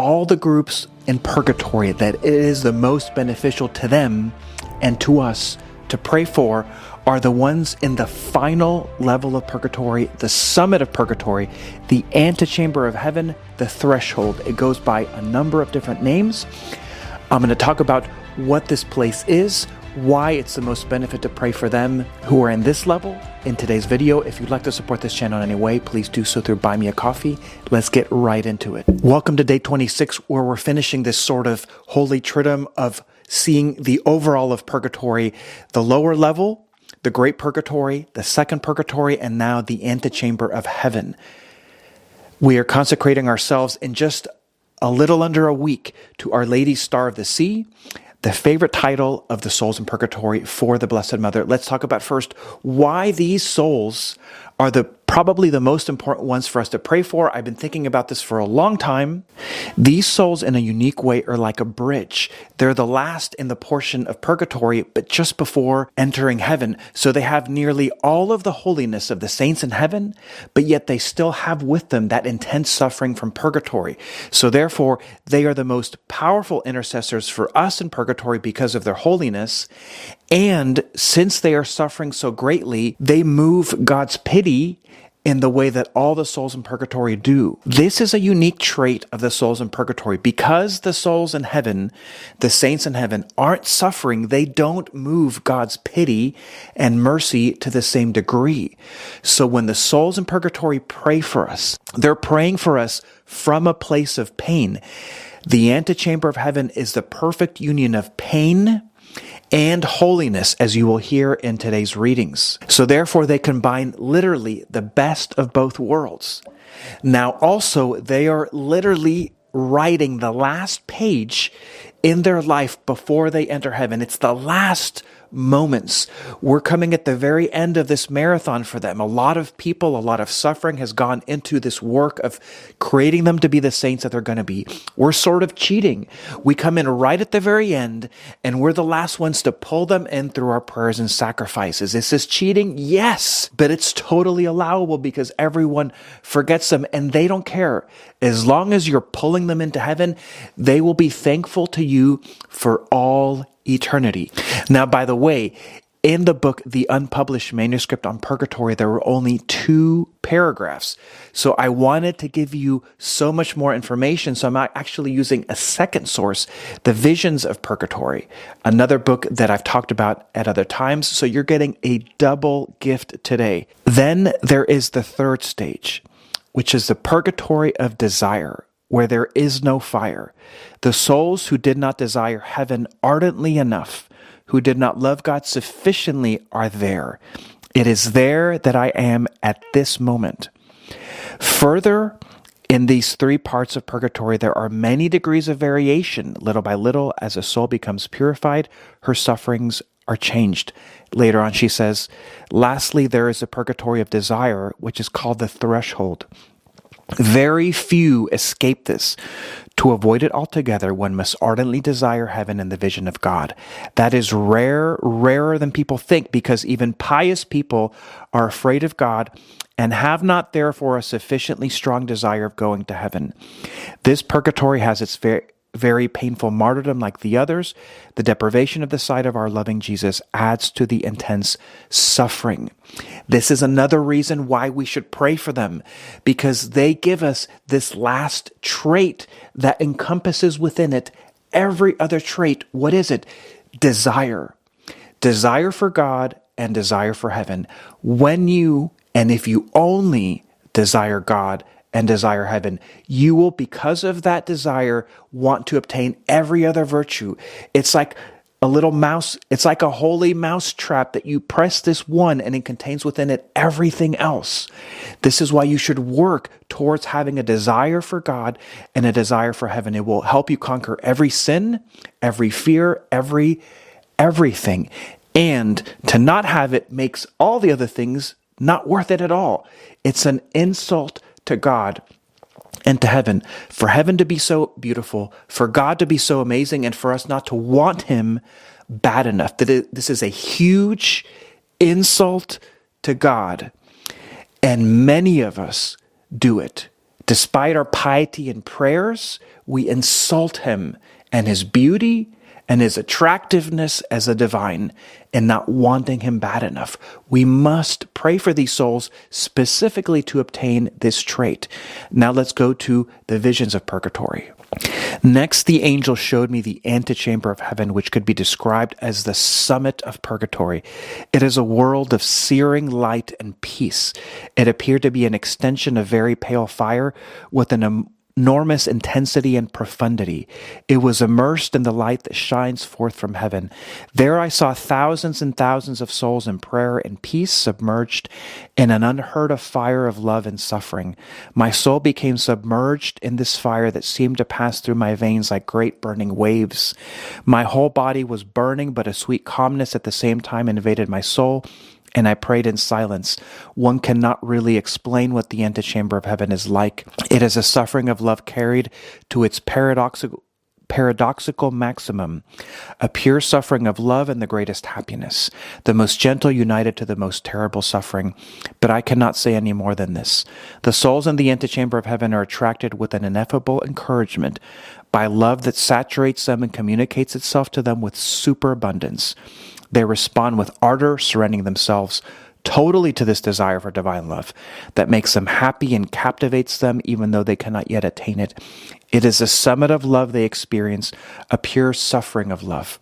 all the groups in purgatory that it is the most beneficial to them and to us to pray for are the ones in the final level of purgatory, the summit of purgatory, the antechamber of heaven, the threshold. It goes by a number of different names. I'm going to talk about what this place is, why it's the most benefit to pray for them who are in this level in today's video. If you'd like to support this channel in any way, please do so through Buy Me a Coffee. Let's get right into it. Welcome to day 26, where we're finishing this sort of holy triduum of seeing the overall of purgatory, the lower level, the great purgatory, the second purgatory, and now the antechamber of heaven. We are consecrating ourselves in just a little under a week to Our Lady's Star of the Sea, the favorite title of the souls in purgatory for the Blessed Mother. Let's talk about first why these souls are probably the most important ones for us to pray for. I've been thinking about this for a long time. These souls in a unique way are like a bridge. They're the last in the portion of purgatory, but just before entering heaven. So they have nearly all of the holiness of the saints in heaven, but yet they still have with them that intense suffering from purgatory. So therefore, they are the most powerful intercessors for us in purgatory because of their holiness. And since they are suffering so greatly, they move God's pity in the way that all the souls in purgatory do. This is a unique trait of the souls in purgatory. Because the souls in heaven, the saints in heaven, aren't suffering, they don't move God's pity and mercy to the same degree. So when the souls in purgatory pray for us, they're praying for us from a place of pain. The antechamber of heaven is the perfect union of pain and holiness, as you will hear in today's readings. So therefore, they combine literally the best of both worlds. Now also, they are literally writing the last page in their life before they enter heaven. It's the last moments. We're coming at the very end of this marathon for them. A lot of people, a lot of suffering has gone into this work of creating them to be the saints that they're going to be. We're sort of cheating. We come in right at the very end, and we're the last ones to pull them in through our prayers and sacrifices. Is this cheating? Yes, but it's totally allowable because everyone forgets them and they don't care. As long as you're pulling them into heaven, they will be thankful to you for all eternity. Now, by the way, in the book, The Unpublished Manuscript on Purgatory, there were only 2 paragraphs. So I wanted to give you so much more information. So I'm actually using a second source, The Visions of Purgatory, another book that I've talked about at other times. So you're getting a double gift today. Then there is the third stage, which is the purgatory of desire, where there is no fire. The souls who did not desire heaven ardently enough, who did not love God sufficiently, are there. It is there that I am at this moment. Further, in these 3 parts of purgatory, there are many degrees of variation. Little by little, as a soul becomes purified, her sufferings are changed. Later on, she says, lastly, there is a purgatory of desire, which is called the threshold. Very few escape this. To avoid it altogether, one must ardently desire heaven and the vision of God. That is rarer than people think, because even pious people are afraid of God and have not therefore a sufficiently strong desire of going to heaven. This purgatory has its very painful martyrdom like the others. The deprivation of the sight of our loving Jesus adds to the intense suffering. This is another reason why we should pray for them, because they give us this last trait that encompasses within it every other trait. What is it? Desire. Desire for God and desire for heaven. When you, and if you only desire God and desire heaven, you will, because of that desire, want to obtain every other virtue. It's like a little mouse, it's like a holy mouse trap that you press this one and it contains within it everything else. This is why you should work towards having a desire for God and a desire for heaven. It will help you conquer every sin, every fear, everything. And to not have it makes all the other things not worth it at all. It's an insult to God and to heaven. For heaven to be so beautiful, for God to be so amazing, and for us not to want him bad enough. This is a huge insult to God. And many of us do it. Despite our piety and prayers, we insult him and his beauty and his attractiveness as a divine and not wanting him bad enough. We must pray for these souls specifically to obtain this trait. Now let's go to the visions of purgatory. Next, the angel showed me the antechamber of heaven, which could be described as the summit of purgatory. It is a world of searing light and peace. It appeared to be an extension of very pale fire with an enormous intensity and profundity. It was immersed in the light that shines forth from heaven. There I saw thousands and thousands of souls in prayer and peace, submerged in an unheard of fire of love and suffering. My soul became submerged in this fire that seemed to pass through my veins like great burning waves. My whole body was burning, but a sweet calmness at the same time invaded my soul, and I prayed in silence. One cannot really explain what the antechamber of heaven is like. It is a suffering of love carried to its paradoxical maximum, a pure suffering of love and the greatest happiness, the most gentle united to the most terrible suffering. But I cannot say any more than this. The souls in the antechamber of heaven are attracted with an ineffable encouragement by love that saturates them and communicates itself to them with superabundance. They respond with ardor, surrendering themselves totally to this desire for divine love that makes them happy and captivates them even though they cannot yet attain it. It is a summit of love they experience, a pure suffering of love.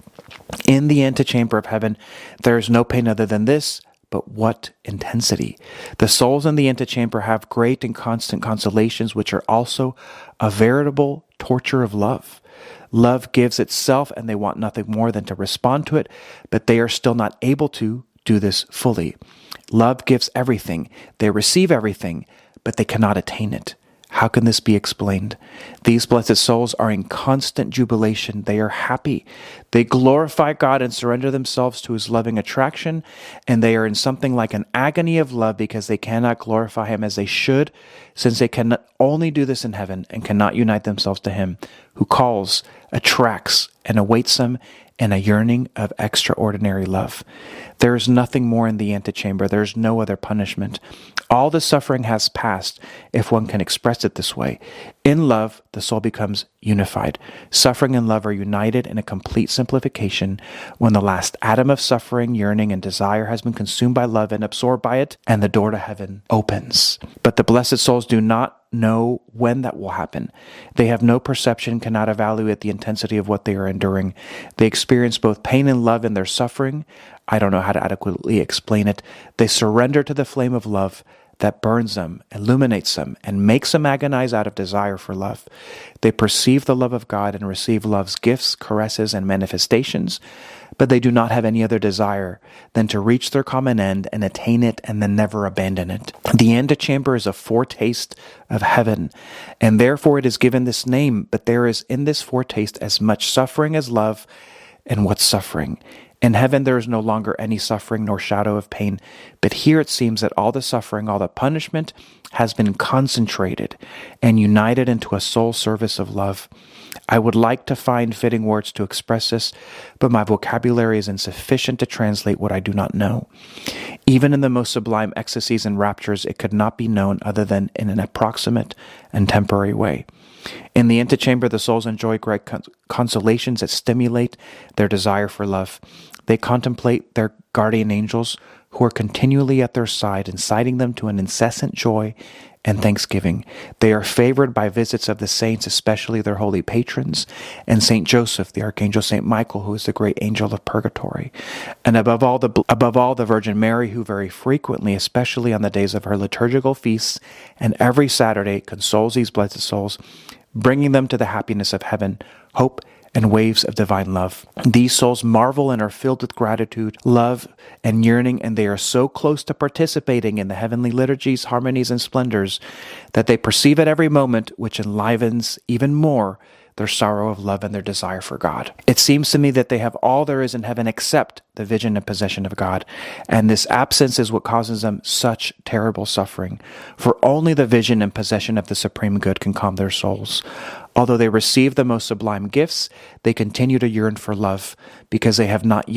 In the antechamber of heaven, there is no pain other than this, but what intensity! The souls in the antechamber have great and constant consolations, which are also a veritable torture of love. Love gives itself, and they want nothing more than to respond to it, but they are still not able to do this fully. Love gives everything. They receive everything, but they cannot attain it. How can this be explained? These blessed souls are in constant jubilation. They are happy. They glorify God and surrender themselves to his loving attraction, and they are in something like an agony of love because they cannot glorify him as they should, since they can only do this in heaven and cannot unite themselves to him who calls, attracts, and awaits them in a yearning of extraordinary love. There is nothing more in the antechamber. There is no other punishment. All the suffering has passed, if one can express it this way. In love, the soul becomes unified. Suffering and love are united in a complete simplification when the last atom of suffering, yearning, and desire has been consumed by love and absorbed by it, and the door to heaven opens. But the blessed souls do not know when that will happen. They have no perception, cannot evaluate the intensity of what they are enduring. They experience both pain and love in their suffering. I don't know how to adequately explain it. They surrender to the flame of love that burns them, illuminates them, and makes them agonize out of desire for love. They perceive the love of God and receive love's gifts, caresses, and manifestations, but they do not have any other desire than to reach their common end and attain it and then never abandon it. The antechamber is a foretaste of heaven, and therefore it is given this name, but there is in this foretaste as much suffering as love. And what suffering? In heaven there is no longer any suffering nor shadow of pain, but here it seems that all the suffering, all the punishment has been concentrated and united into a sole service of love. I would like to find fitting words to express this, but my vocabulary is insufficient to translate what I do not know. Even in the most sublime ecstasies and raptures, it could not be known other than in an approximate and temporary way. In the antechamber, the souls enjoy great consolations that stimulate their desire for love. They contemplate their guardian angels who are continually at their side, inciting them to an incessant joy and thanksgiving. They are favored by visits of the saints, especially their holy patrons, and Saint Joseph, the Archangel Saint Michael, who is the great angel of purgatory, and above all the Virgin Mary, who very frequently, especially on the days of her liturgical feasts and every Saturday, consoles these blessed souls, bringing them to the happiness of heaven, hope, and waves of divine love. These souls marvel and are filled with gratitude, love, and yearning, and they are so close to participating in the heavenly liturgies, harmonies, and splendors that they perceive at every moment, which enlivens even more their sorrow of love and their desire for God. It seems to me that they have all there is in heaven except the vision and possession of God, and this absence is what causes them such terrible suffering, for only the vision and possession of the supreme good can calm their souls. Although they receive the most sublime gifts, they continue to yearn for love, because they have not yet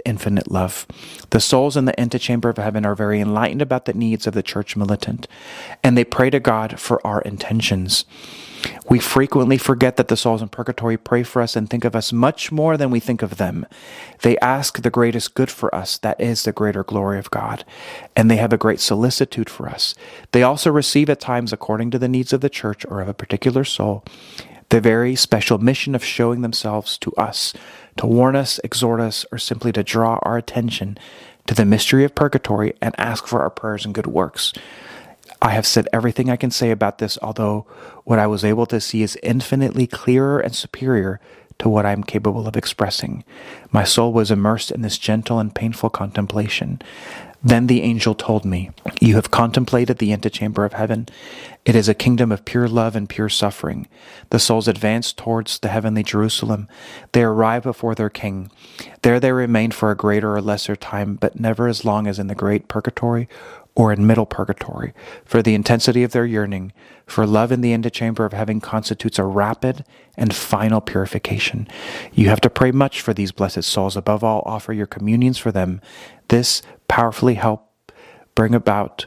infinite love. The souls in the antechamber of heaven are very enlightened about the needs of the church militant, and they pray to God for our intentions. We frequently forget that the souls in purgatory pray for us and think of us much more than we think of them. They ask the greatest good for us, that is the greater glory of God, and they have a great solicitude for us. They also receive at times, according to the needs of the church or of a particular soul, the very special mission of showing themselves to us, to warn us, exhort us, or simply to draw our attention to the mystery of purgatory and ask for our prayers and good works. I have said everything I can say about this, although what I was able to see is infinitely clearer and superior to what I am capable of expressing. My soul was immersed in this gentle and painful contemplation. Then the angel told me, "You have contemplated the antechamber of heaven. It is a kingdom of pure love and pure suffering. The souls advance towards the heavenly Jerusalem. They arrive before their king. There they remain for a greater or lesser time, but never as long as in the great purgatory or in middle purgatory, for the intensity of their yearning for love in the antechamber of heaven constitutes a rapid and final purification. You have to pray much for these blessed souls. Above all, offer your communions for them. This powerfully helps bring about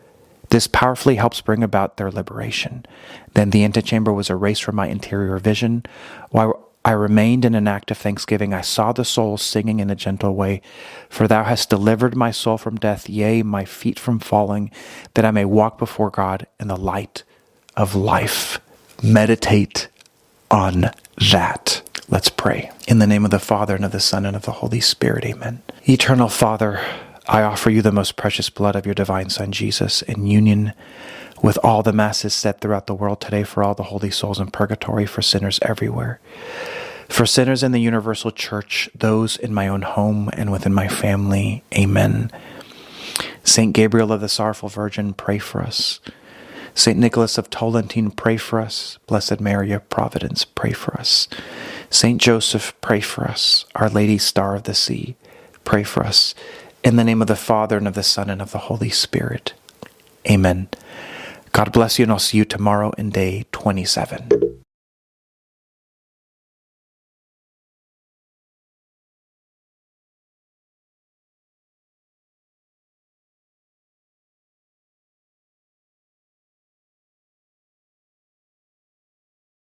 their liberation." Then the antechamber was erased from my interior vision. While I remained in an act of thanksgiving, I saw the souls singing in a gentle way, "For thou hast delivered my soul from death, yea, my feet from falling, that I may walk before God in the light of life." Meditate on that. Let's pray. In the name of the Father, and of the Son, and of the Holy Spirit, amen. Eternal Father, I offer you the most precious blood of your divine Son, Jesus, in union with all the masses said throughout the world today for all the holy souls in purgatory, for sinners everywhere, for sinners in the universal church, those in my own home and within my family. Amen. Saint Gabriel of the Sorrowful Virgin, pray for us. Saint Nicholas of Tolentine, pray for us. Blessed Mary of Providence, pray for us. Saint Joseph, pray for us. Our Lady, Star of the Sea, pray for us. In the name of the Father, and of the Son, and of the Holy Spirit. Amen. God bless you, and I'll see you tomorrow in day 27.